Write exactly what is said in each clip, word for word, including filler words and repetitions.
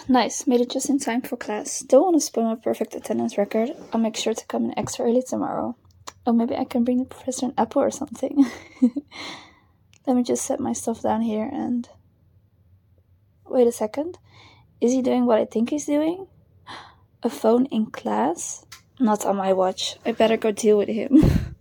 Nice, made it just in time for class. Don't want to spoil my perfect attendance record. I'll make sure to come in extra early tomorrow. Or maybe I can bring the professor an apple or something. Let me just set my stuff down here and... Wait a second. Is he doing what I think he's doing? A phone in class? Not on my watch. I better go deal with him.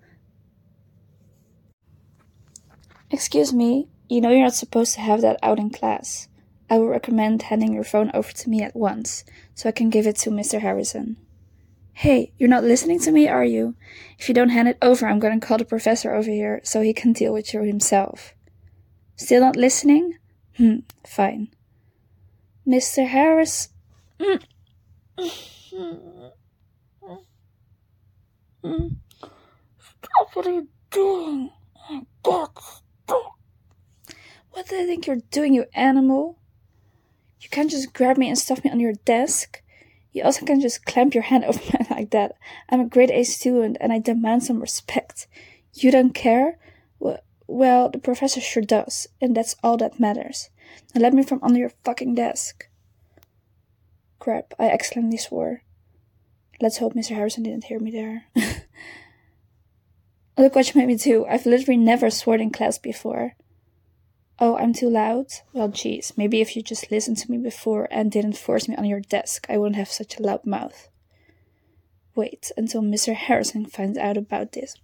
Excuse me, you know you're not supposed to have that out in class. I would recommend handing your phone over to me at once, so I can give it to Mister Harrison. Hey, you're not listening to me, are you? If you don't hand it over, I'm going to call the professor over here so he can deal with you himself. Still not listening? Hmm, fine. Mister Harris... Stop, what are you doing? Oh, God, stop. What do you think you're doing, you animal? You can't just grab me and stuff me on your desk. You also can't just clamp your hand over me like that. I'm a grade A student and I demand some respect. You don't care? Well, the professor sure does, and that's all that matters. Now let me from under your fucking desk. Crap, I accidentally swore. Let's hope Mister Harrison didn't hear me there. Look what you made me do. I've literally never sworn in class before. Oh, I'm too loud? Well, geez, maybe if you just listened to me before and didn't force me on your desk, I wouldn't have such a loud mouth. Wait until Mister Harrison finds out about this.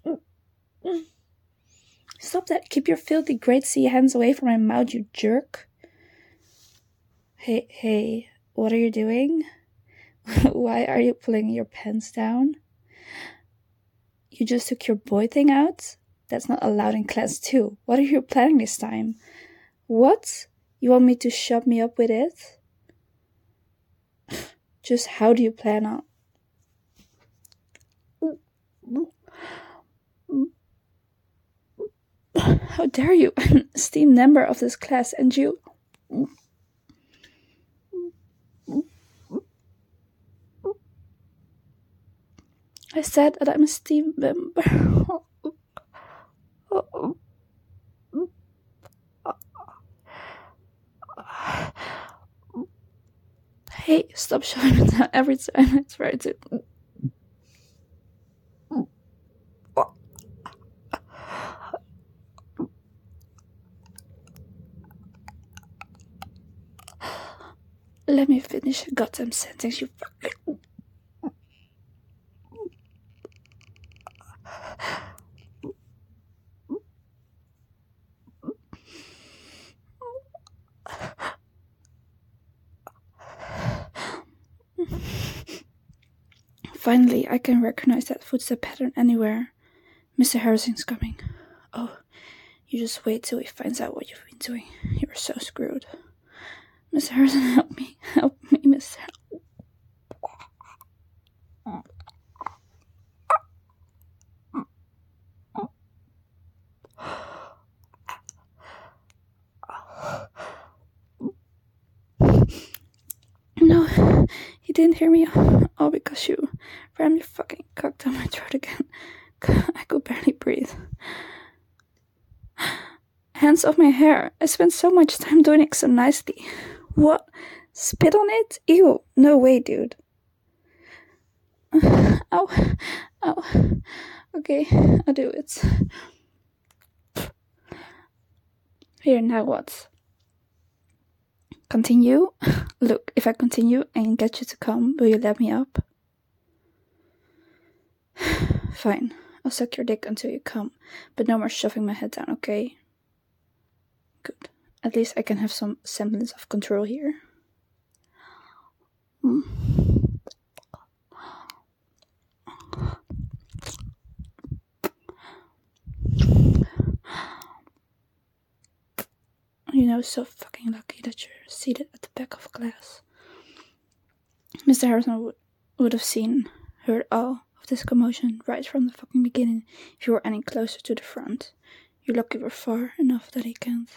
Stop that. Keep your filthy grade C hands away from my mouth, you jerk. Hey, hey, what are you doing? Why are you pulling your pants down? You just took your boy thing out? That's not allowed in class too. What are you planning this time? What? You want me to shove me up with it? Just how do you plan on... How dare you? I'm an esteemed member of this class and you... I said that I'm a esteemed member. Hey, stop shoving me down every time I try to... Let me finish a goddamn sentence, you fucking... Finally, I can recognize that footstep pattern anywhere. Mister Harrison's coming. Oh, you just wait till he finds out what you've been doing. You're so screwed. Mister Harrison, help me. Help me, Mister No, he didn't hear me. All because you rammed your fucking cock down my throat again. I could barely breathe. Hands off my hair. I spent so much time doing it so nicely. What? Spit on it? Ew. No way, dude. Ow. Ow. Okay, I'll do it. Here, now what? Continue? Look, if I continue and get you to come, will you let me up? Fine. I'll suck your dick until you come, but no more shoving my head down, okay? Good. At least I can have some semblance of control here. Mm. You know, so fucking lucky that you're seated at the back of class. Mister Harrison would, would have seen, heard all of this commotion right from the fucking beginning if you were any closer to the front. You're lucky we're far enough that he can't.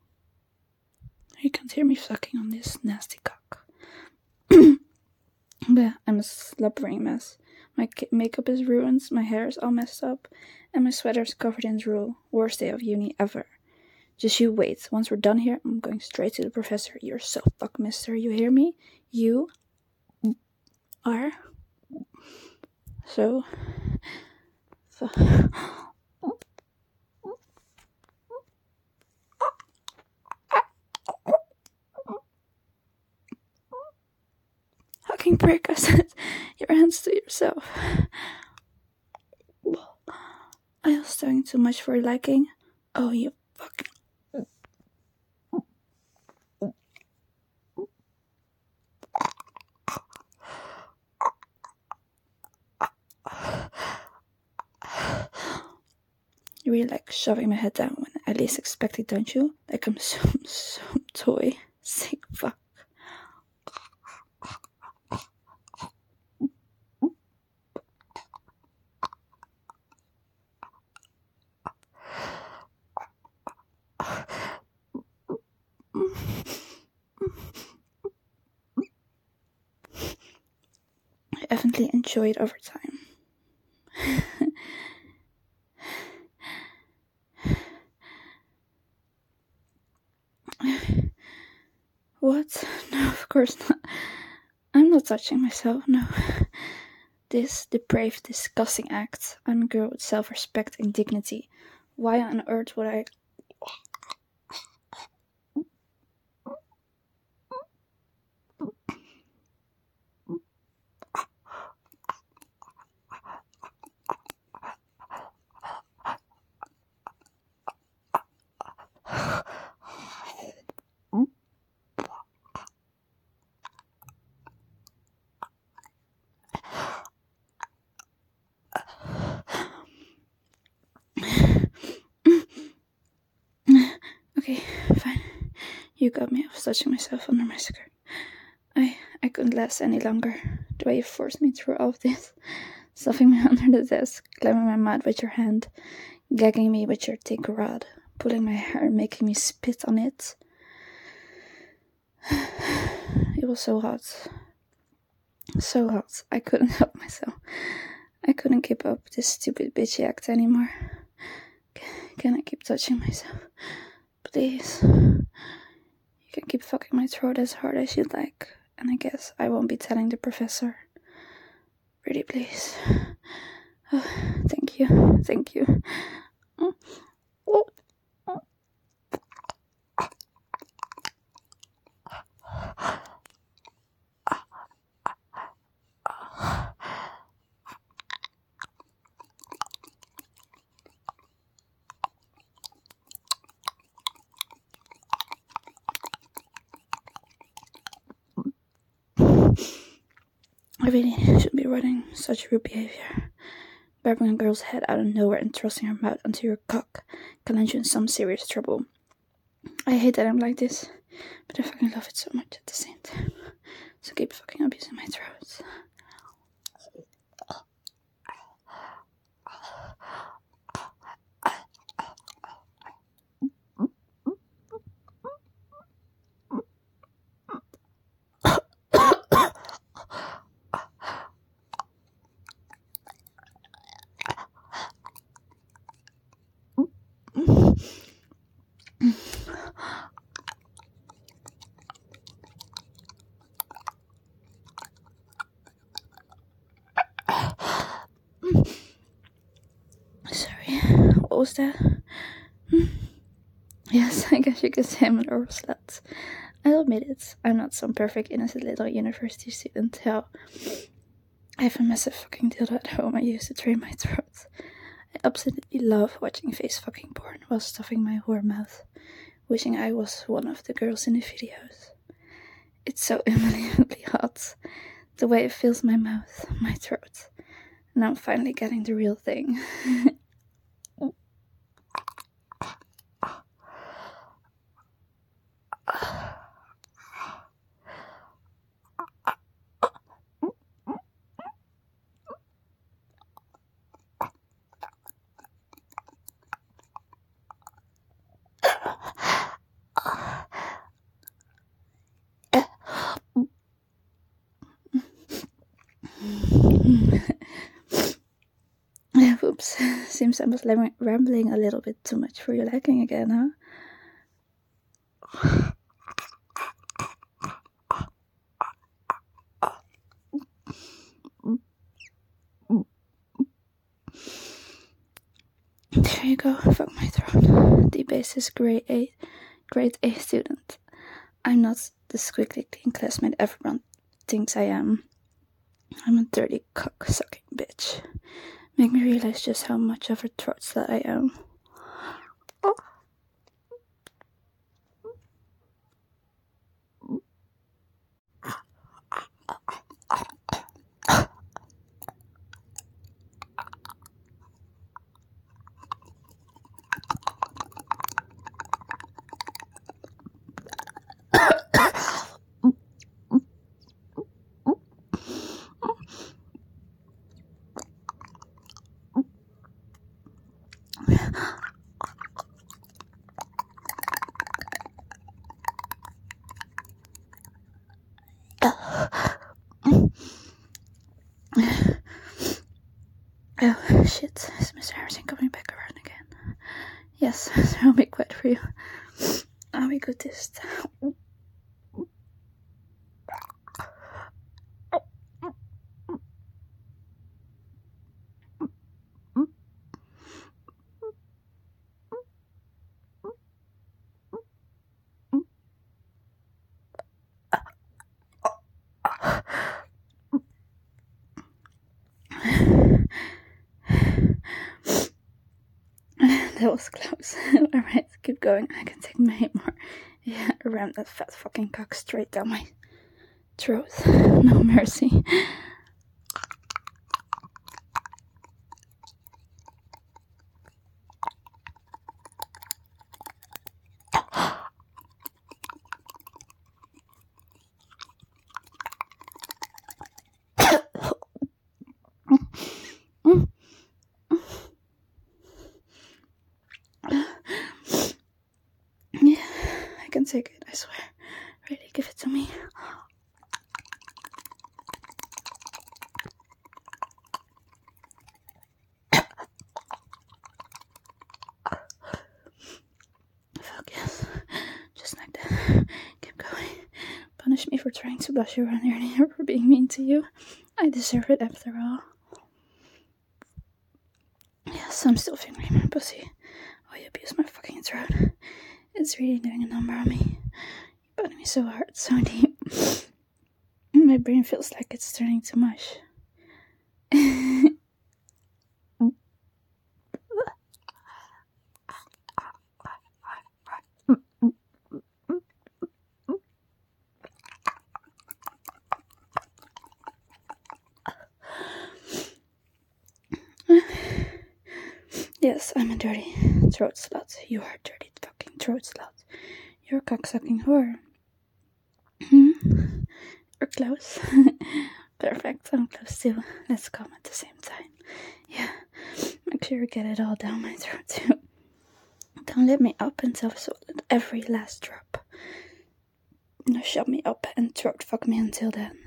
You can't hear me sucking on this nasty cock. Bleh, I'm a slobbering mess. My k- makeup is ruined, my hair is all messed up, and my sweater's covered in drool. Worst day of uni ever. Just you wait. Once we're done here, I'm going straight to the professor. You're so fuck, mister. You hear me? You are so fu- fucking prick. I said your hands to yourself. I was doing too much for your liking. Oh, you fucking. You really like shoving my head down when I least expect it, don't you? Like I'm some some toy. Sick fuck. I definitely enjoy it over time. What? No, of course not. I'm not touching myself, no. This depraved, disgusting act. I'm a girl with self-respect and dignity. Why on earth would I... Okay, fine. You got me off touching myself under my skirt. I, I couldn't last any longer. The way you forced me through all of this. Stuffing me under the desk, clamming my mouth with your hand, gagging me with your thick rod, pulling my hair, making me spit on it. It was so hot. So hot. I couldn't help myself. I couldn't keep up this stupid bitchy act anymore. Can I keep touching myself? Please. You can keep fucking my throat as hard as you'd like, and I guess I won't be telling the professor. Pretty please. Oh, thank you. Thank you. I really should be running such rude behavior. Grabbing a girl's head out of nowhere and thrusting her mouth onto your cock can land you in some serious trouble. I hate that I'm like this, but I fucking love it so much at the same time. So keep fucking abusing my throat. Sorry, what was that? Hmm? Yes, I guess you could say I'm an oral slut. I'll admit it, I'm not some perfect innocent little university student. Hell, I have a massive fucking dildo at home I use to drain my throat. I absolutely love watching face fucking porn while stuffing my whore mouth, wishing I was one of the girls in the videos. It's so unbelievably hot, the way it fills my mouth, my throat. And I'm finally getting the real thing. Oops, seems I was rambling a little bit too much for your liking again, huh? There you go, fuck my throat. D-Base is grade A, grade A student. I'm not the squiggly clean classmate everyone thinks I am. I'm a dirty cock-sucking bitch. Make me realize just how much of a throat slut I am. Oh, shit. Is Mister Harrison coming back around again? Yes, I'll be quiet for you. I'll be good this time. That was close. Alright, keep going. I can take many more. Yeah, ram that fat fucking cock straight down my throat. No mercy. Yeah, I can take it, I swear. Really, give it to me. Fuck yes. Just like that. Keep going. Punish me for trying to bust you around your ear, for being mean to you. I deserve it after all. Yes, I'm still fingering my pussy. Oh, you abuse my fucking throat. It's really doing a number on me. You're biting me so hard, so deep. My brain feels like it's turning to mush. Yes, I'm a dirty throat slut. You are a dirty fucking throat slut. You're a cocksucking whore. Hmm? You're close. Perfect, I'm close too. Let's come at the same time. Yeah, make sure you get it all down my throat too. Don't let me up until I've swallowed every last drop. No, shut me up and throat fuck me until then.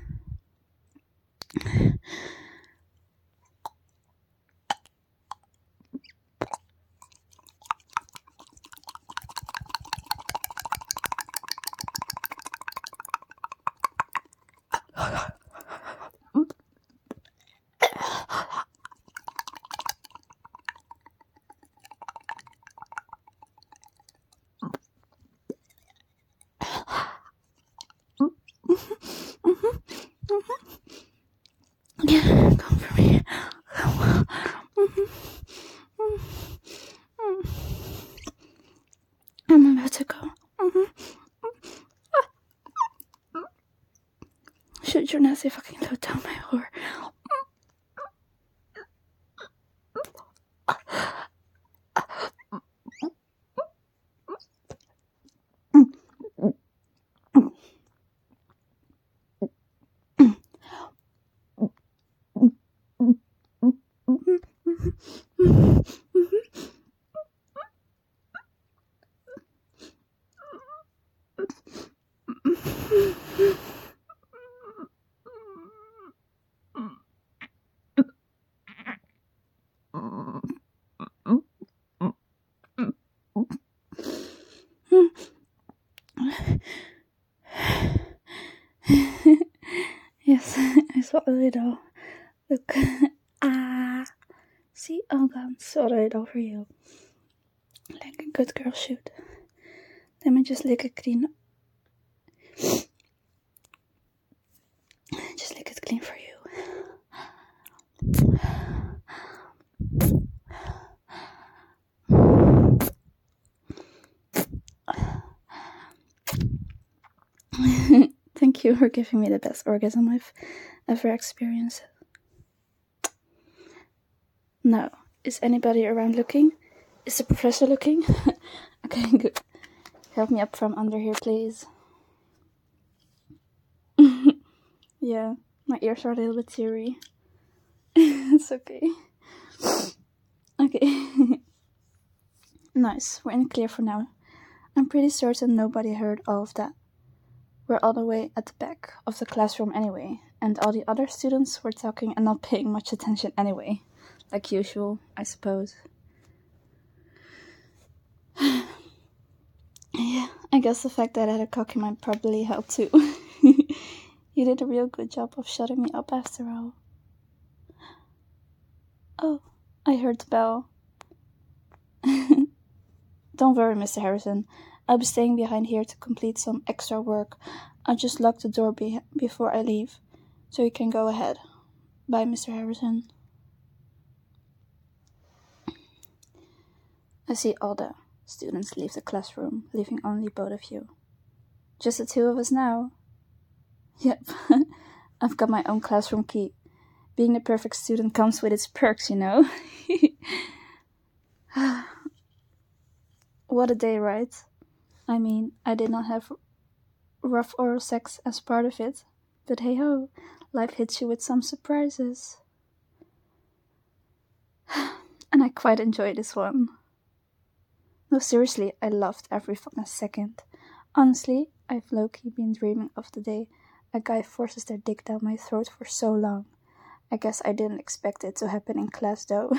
Yeah, come for me. Come. I'm about to go. Shoot your nasty fucking load down my whore. swallow it all. Look. Ah. See? I'm gonna swallow it all for you. Like a good girl should. Let me just lick it clean. Just lick it clean for you. Thank you for giving me the best orgasm I've ever experienced. Now, is anybody around looking? Is the professor looking? Okay, good. Help me up from under here, please. Yeah, my ears are a little bit teary. It's okay. Okay. Nice, we're in the clear for now. I'm pretty certain nobody heard all of that. We're all the way at the back of the classroom anyway, and all the other students were talking and not paying much attention anyway. Like usual, I suppose. Yeah, I guess the fact that I had a cocky mind probably helped too. You did a real good job of shutting me up after all. Oh, I heard the bell. Don't worry, Mister Harrison. I'll be staying behind here to complete some extra work. I'll just lock the door be- before I leave, so you can go ahead. Bye, Mister Harrison. I see all the students leave the classroom, leaving only both of you. Just the two of us now. Yep, I've got my own classroom key. Being the perfect student comes with its perks, you know. What a day, right? I mean, I did not have rough oral sex as part of it, but hey ho, life hits you with some surprises. And I quite enjoyed this one. No, seriously, I loved every fucking second. Honestly, I've low-key been dreaming of the day a guy forces their dick down my throat for so long. I guess I didn't expect it to happen in class though.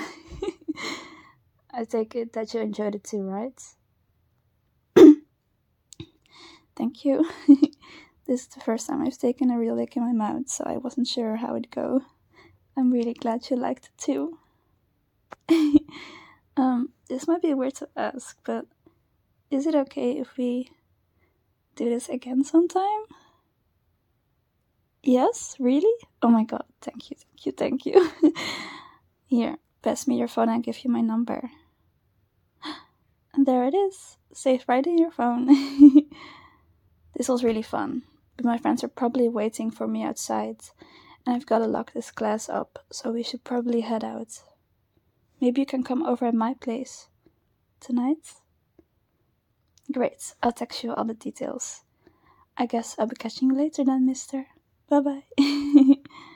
I take it that you enjoyed it too, right? Thank you. This is the first time I've taken a real lick in my mouth, so I wasn't sure how it'd go. I'm really glad you liked it too. um, this might be weird to ask, but is it okay if we do this again sometime? Yes? Really? Oh my god, thank you, thank you, thank you. Here, pass me your phone and I'll give you my number. And there it is, saved right in your phone. This was really fun, but my friends are probably waiting for me outside, and I've gotta lock this class up, so we should probably head out. Maybe you can come over at my place tonight? Great, I'll text you all the details. I guess I'll be catching you later then, mister. Bye-bye.